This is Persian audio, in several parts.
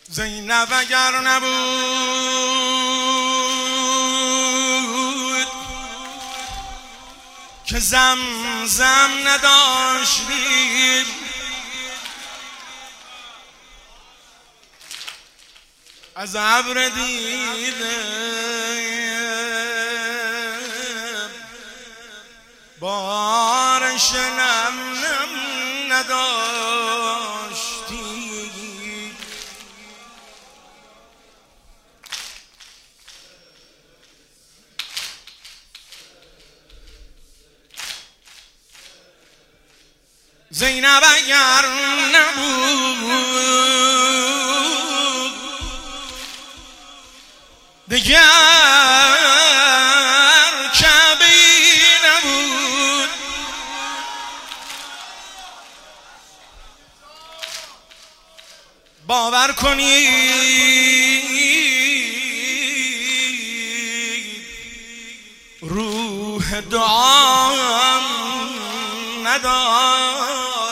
زینب اگر نبود که زمزم نداشتیم، از ابر دیده بارش نم نم نداشتیم. زینب اگر نبود دیگر کعبه‌ای نبود، باور کنید روح دعام نداشتیم.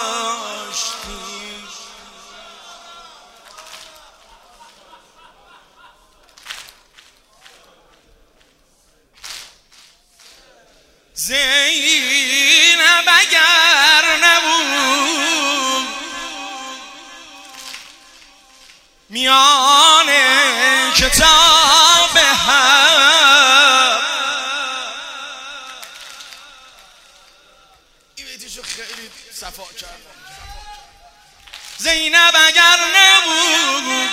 زینب اگر نبود میان کتاب هم، این بیتیشو خیلی صفا کردم. زینب اگر نبود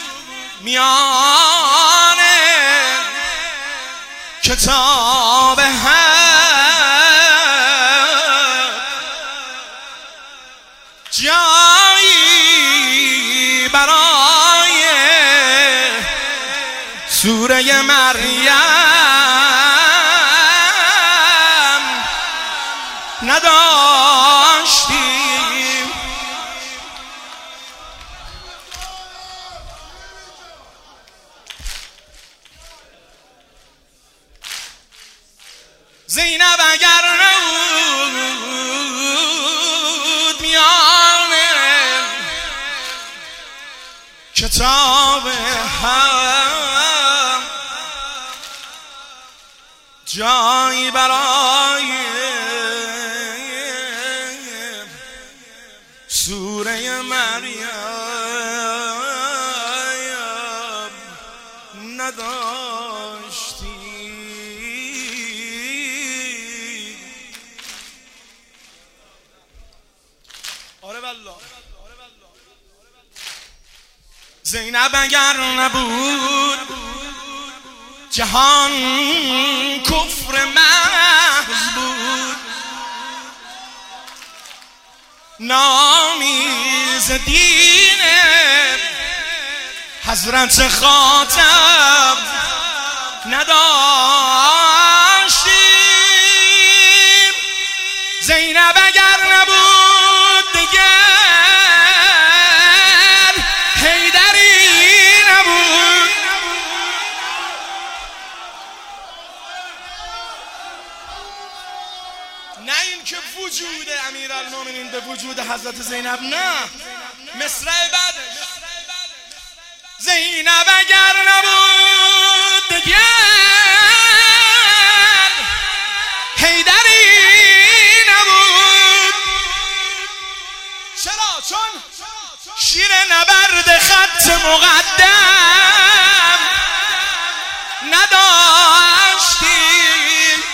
میان کتاب هم جایی برای سوره مریم نداشتیم. زینب اگر نبود میان کتاب هم جایی برای سوره مریم نداشتیم. زینب اگر نبود جهان کفر محض بود، نامیز دین حضرت خاتم نداشتیم. زینب اگر نبود دیگر حیدری نبود، نه این که وجود امیرالمومنین به وجود حضرت زینب، نه مصرع بعدش. زینب اگر نبود دیگر حیدری نبود. چرا؟ چون شیر نبرد خط مقدم نداشتیم.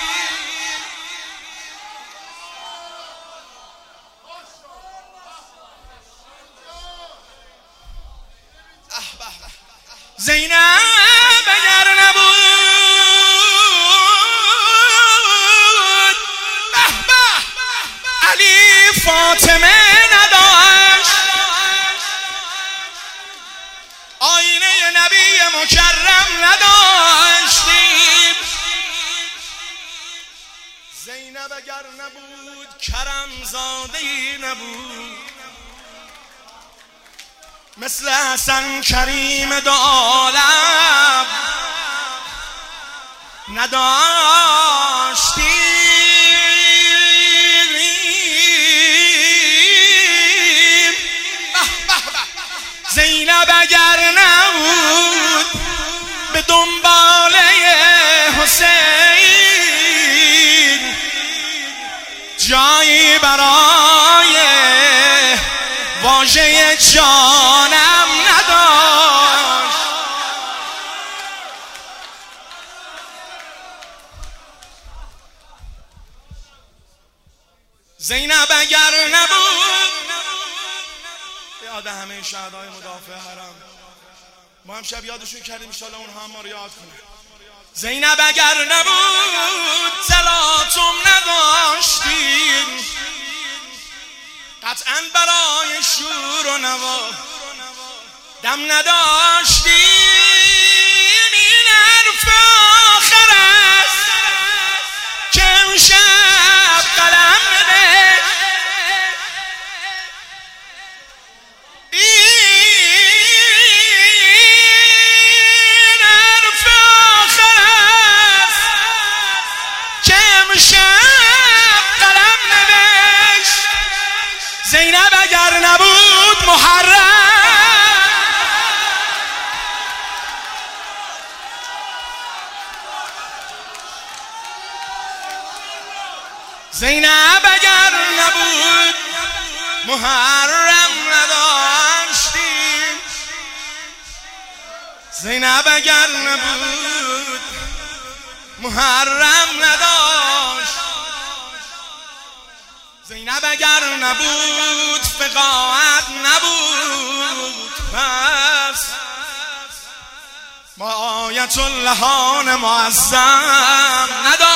زینب اگر نبود به به علی فاطمه نداشت، آینه نبی مکرم نداشتیم. زینب اگر نبود کرم زاده‌ای نبود، مثل حسن کریم دو عالم نداشتیم. زینب زینب اگر نبود به دنباله حسین جایی برای واژه جانم نداشت. زینب اگر نبود، یاد همه شهدای مدافع حرم، ما هم شب یادشون کردیم، انشالله اونها هم ما رو یاد کنه. زینب اگر نبود طلاتم نداشتیم، قطعا برای شور و نوا دم نداشتیم. این حرف آخر است که امشب قلم نوشت، این حرف آخر است که امشب قلم نوشت. زینب اگر نبود محرم، زینب اگر نبود محرم نداشتیم. زینب اگر نبود محرم نداشت. زینب اگر نبود فقاعت نبود، پس ما آیت اللهان معظم نداشت.